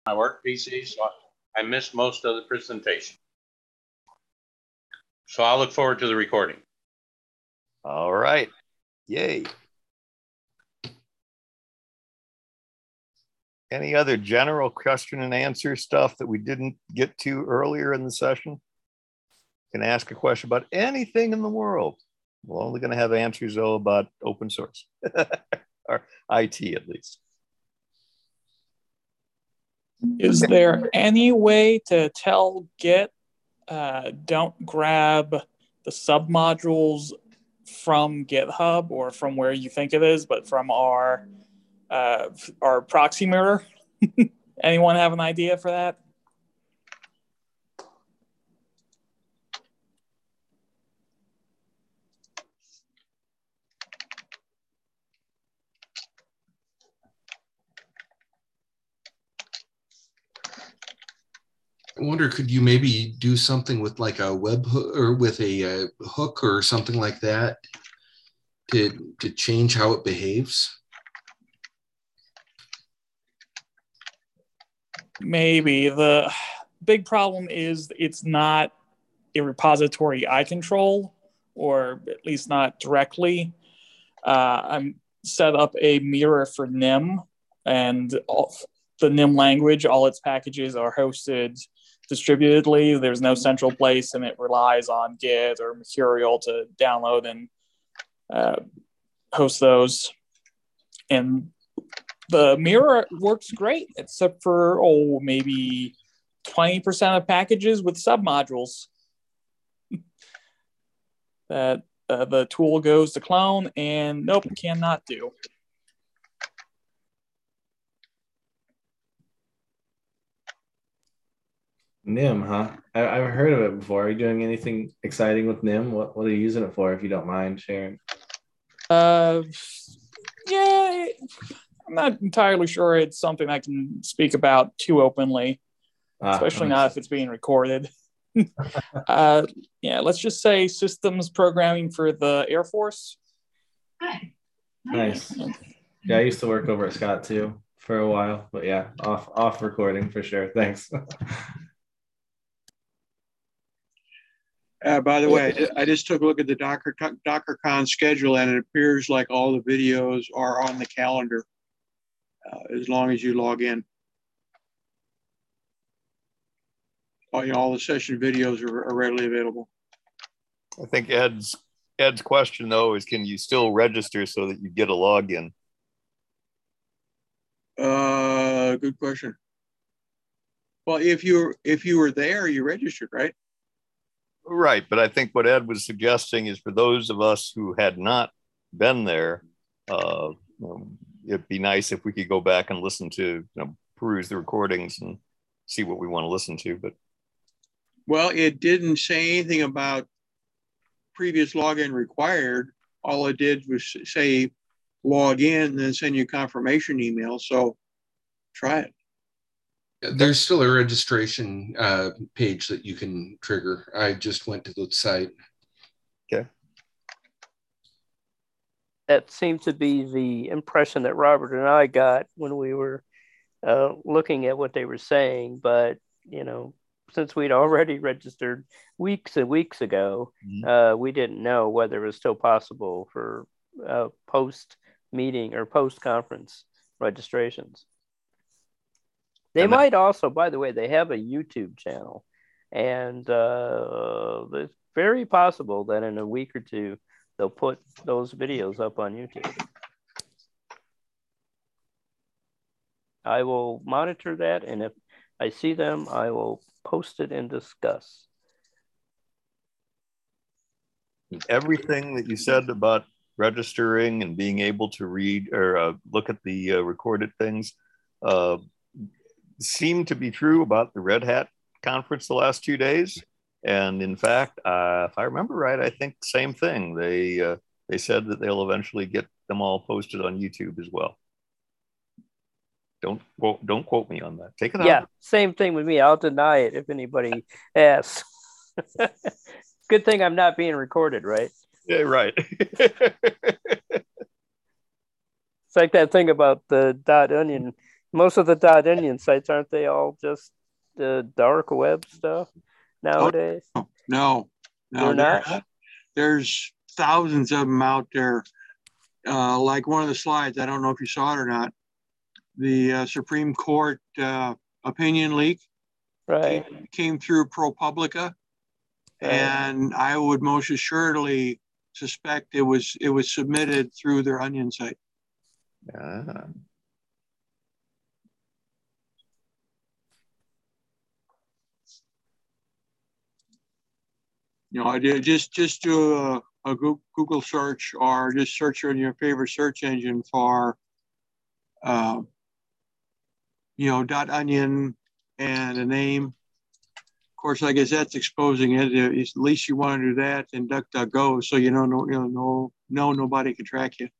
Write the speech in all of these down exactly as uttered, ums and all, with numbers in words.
my work P C, so I missed most of the presentation. So I'll look forward to the recording. All right. Yay. Any other general question and answer stuff that we didn't get to earlier in the session? You can ask a question about anything in the world. We're only going to have answers, though, about open source or I T at least. Is there any way to tell Git uh, don't grab the submodules from GitHub or from where you think it is, but from our uh, our proxy mirror? Anyone have an idea for that? I wonder, could you maybe do something with like a web hook or with a uh, hook or something like that to, to change how it behaves? Maybe. The big problem is it's not a repository I control, or at least not directly. Uh, I'm set up a mirror for N I M, and all, the N I M language, all its packages are hosted distributedly. There's no central place, and it relies on Git or Mercurial to download and uh, host those. And the mirror works great, except for, oh, maybe twenty percent of packages with submodules that uh, the tool goes to clone, and nope, cannot do. N I M, huh? I, I've heard of it before. Are you doing anything exciting with N I M? What, what are you using it for, if you don't mind sharing? Uh, yeah, I'm not entirely sure it's something I can speak about too openly, ah, especially not if it's being recorded. uh, yeah, let's just say systems programming for the Air Force. Nice. Yeah, I used to work over at Scott too for a while, but yeah, off off recording for sure. Thanks. Uh, by the way, I just took a look at the Docker DockerCon schedule, and it appears like all the videos are on the calendar uh, as long as you log in. All, you know, all the session videos are, are readily available. I think Ed's Ed's question though is, can you still register so that you get a login? Uh, good question. Well, if you if you were there, you registered, right? Right, but I think what Ed was suggesting is for those of us who had not been there, uh, um, it'd be nice if we could go back and listen to, you know, peruse the recordings and see what we want to listen to. But well, it didn't say anything about previous login required. All it did was say log in and then send you a confirmation email. So try it. There's still a registration uh, page that you can trigger. I just went to the site. Okay. That seemed to be the impression that Robert and I got when we were uh, looking at what they were saying. But, you know, since we'd already registered weeks and weeks ago, mm-hmm. uh, we didn't know whether it was still possible for uh, post-meeting or post-conference registrations. They and might that, also, by the way, they have a YouTube channel, and uh, it's very possible that in a week or two, they'll put those videos up on YouTube. I will monitor that, and if I see them, I will post it and discuss. Everything that you said about registering and being able to read or uh, look at the uh, recorded things, uh, seemed to be true about the Red Hat conference the last two days. And in fact, uh, if I remember right, I think the same thing. They uh, they said that they'll eventually get them all posted on YouTube as well. Don't quote, don't quote me on that. Take it out. Yeah, same thing with me. I'll deny it if anybody asks. Good thing I'm not being recorded, right? Yeah, right. It's like that thing about the dot onion Most of the dot onion sites, aren't they all just the dark web stuff nowadays? Oh, no, no, They're not? there's, there's thousands of them out there. Uh, like one of the slides, I don't know if you saw it or not, the uh, Supreme Court uh, opinion leak Right. came, came through ProPublica, Right. and I would most assuredly suspect it was it was submitted through their Onion site. Ah. You know, I did just just do a, a Google search, or just search in your favorite search engine for, uh, you know, dot onion and a name. Of course, I guess that's exposing it. At least you want to do that in DuckDuckGo, so you know, no, you know, no, no, nobody can track you.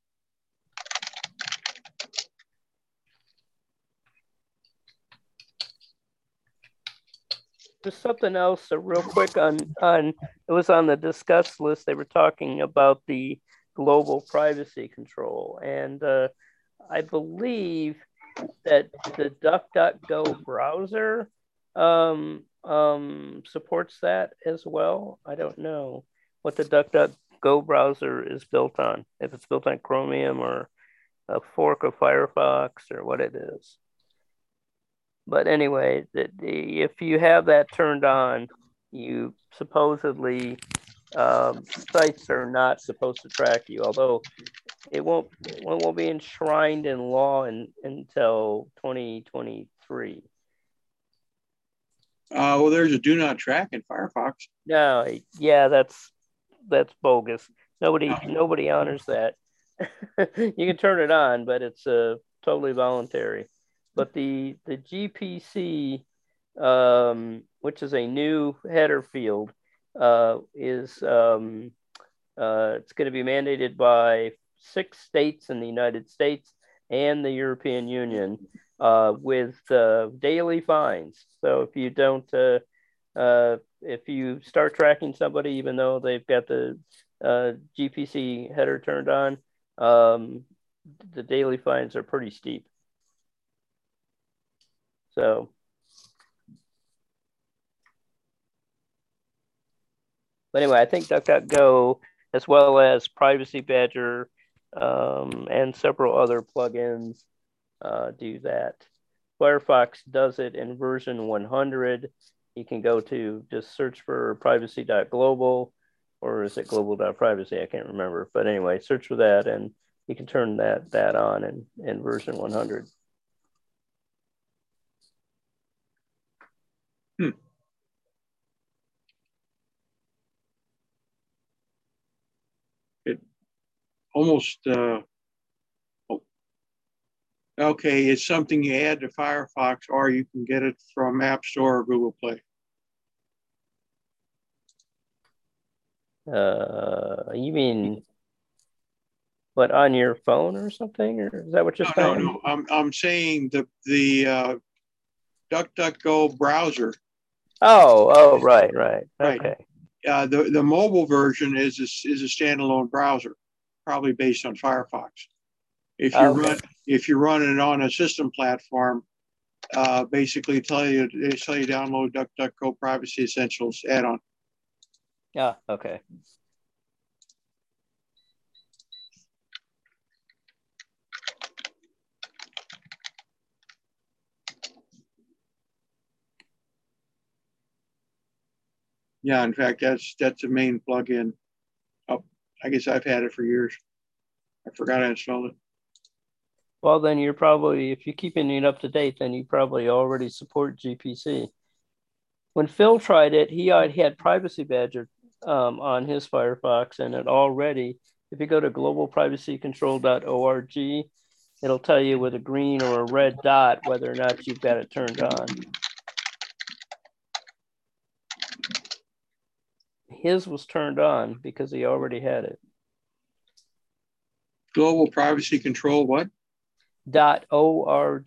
There's something else uh, real quick on, on, it was on the discuss list. They were talking about the global privacy control. And uh, I believe that the DuckDuckGo browser um, um, supports that as well. I don't know what the DuckDuckGo browser is built on, if it's built on Chromium or a fork of Firefox or what it is. But anyway, the, the, if you have that turned on, you supposedly, um, sites are not supposed to track you, although it won't, it won't be enshrined in law in, until twenty twenty-three. Uh, well, there's a do not track in Firefox. No, yeah, that's that's bogus. Nobody nobody honors that. You can turn it on, but it's uh, totally voluntary. But the the G P C, um, which is a new header field, uh, is um, uh, it's going to be mandated by six states in the United States and the European Union, uh, with uh, daily fines. So if you don't, uh, uh, if you start tracking somebody, even though they've got the uh, G P C header turned on, um, the daily fines are pretty steep. So, but anyway, I think DuckDuckGo, as well as Privacy Badger, um, and several other plugins, uh, do that. Firefox does it in version one hundred. You can go to just search for privacy dot global, or is it global dot privacy? I can't remember. But anyway, search for that and you can turn that, that on in, in version one hundred. Hmm. It almost, uh, oh, okay, it's something you add to Firefox, or you can get it from App Store or Google Play. Uh, you mean what, on your phone or something, or is that what you're no, saying? No, no, I'm I'm saying the the uh, DuckDuckGo browser. Oh, oh, right, right, right. Okay. Uh, the the mobile version is a, is a standalone browser, probably based on Firefox. If you Okay. run if you run it on a system platform, uh, basically tell you they tell you download DuckDuckGo Privacy Essentials add-on. Yeah. Okay. Yeah, in fact, that's that's a main plugin. Oh, I guess I've had it for years. I forgot I installed it. Well, then you're probably, if you're keeping it up to date, then you probably already support G P C. When Phil tried it, he had, he had Privacy Badger um, on his Firefox, and it already, if you go to global privacy control dot org, it'll tell you with a green or a red dot whether or not you've got it turned on. His was turned on because he already had it. Global Privacy Control what? Dot org.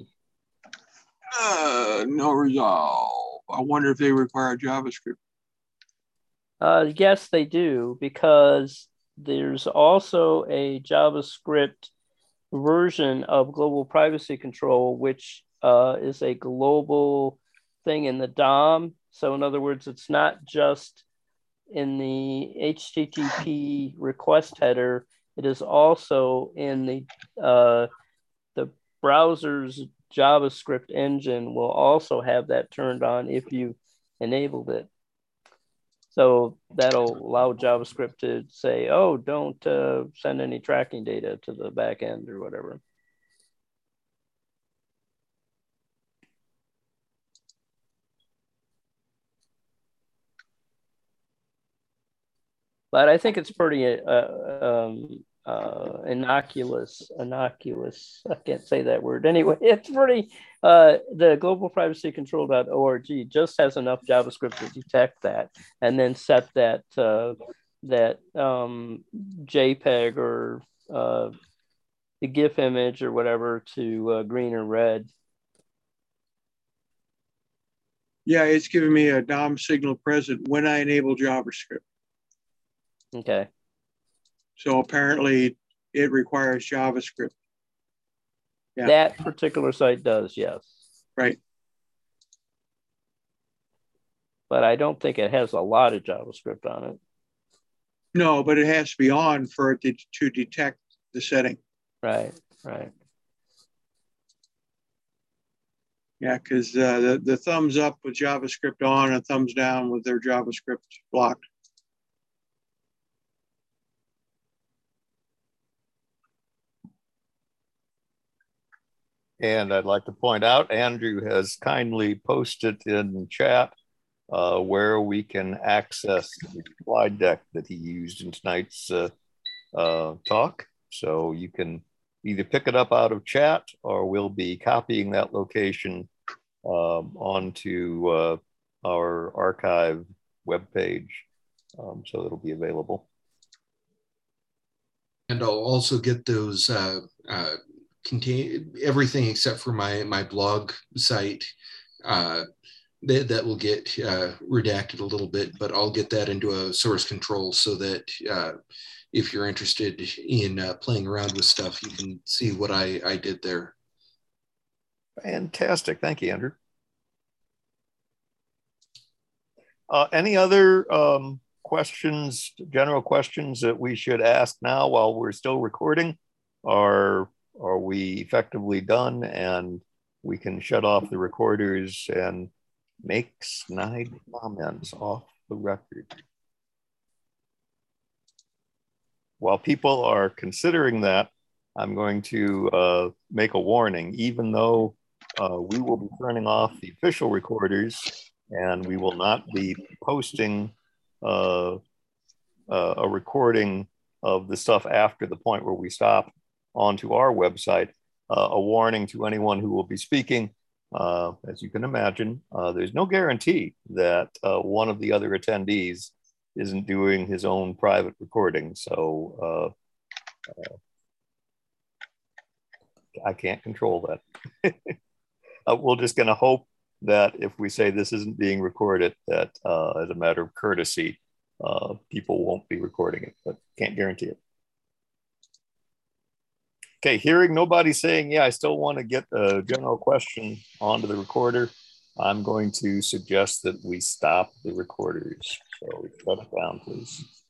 Uh, no resolve. I wonder if they require JavaScript. Uh, yes, they do, because there's also a JavaScript version of global privacy control, which uh, is a global thing in the D O M. So in other words, it's not just in the H T T P request header, it is also in the uh, the browser's JavaScript engine will also have that turned on if you enabled it. So that'll allow JavaScript to say, oh, don't uh, send any tracking data to the back end or whatever. But I think it's pretty uh, um, uh, innocuous, innocuous, I can't say that word. Anyway, it's pretty, uh, the global privacy control dot org just has enough JavaScript to detect that and then set that, uh, that um, JPEG or uh, the GIF image or whatever to uh, green or red. Yeah, it's giving me a D O M signal present when I enable JavaScript. Okay. So apparently it requires JavaScript. Yeah. That particular site does, yes. Right. But I don't think it has a lot of JavaScript on it. No, but it has to be on for it to, to detect the setting. Right, right. Yeah, because uh, the, the thumbs up with JavaScript on and thumbs down with their JavaScript blocked. And I'd like to point out, Andrew has kindly posted in chat uh, where we can access the slide deck that he used in tonight's uh, uh, talk. So you can either pick it up out of chat or we'll be copying that location um, onto uh, our archive webpage. Um, so it'll be available. And I'll also get those uh, uh, contain everything except for my my blog site uh, that, that will get uh, redacted a little bit, but I'll get that into a source control so that uh, if you're interested in uh, playing around with stuff, you can see what I, I did there. Fantastic. Thank you, Andrew. Uh, any other um, questions, general questions that we should ask now while we're still recording? Or are we effectively done and we can shut off the recorders and make snide comments off the record? While people are considering that, I'm going to uh, make a warning. Even though uh, we will be turning off the official recorders and we will not be posting uh, uh, a recording of the stuff after the point where we stop onto our website, uh, a warning to anyone who will be speaking. Uh, as you can imagine, uh, there's no guarantee that uh, one of the other attendees isn't doing his own private recording. So uh, uh, I can't control that. uh, we're just going to hope that if we say this isn't being recorded, that uh, as a matter of courtesy, uh, people won't be recording it, but can't guarantee it. Okay, hearing nobody saying, yeah, I still want to get a general question onto the recorder, I'm going to suggest that we stop the recorders. So shut it down, please.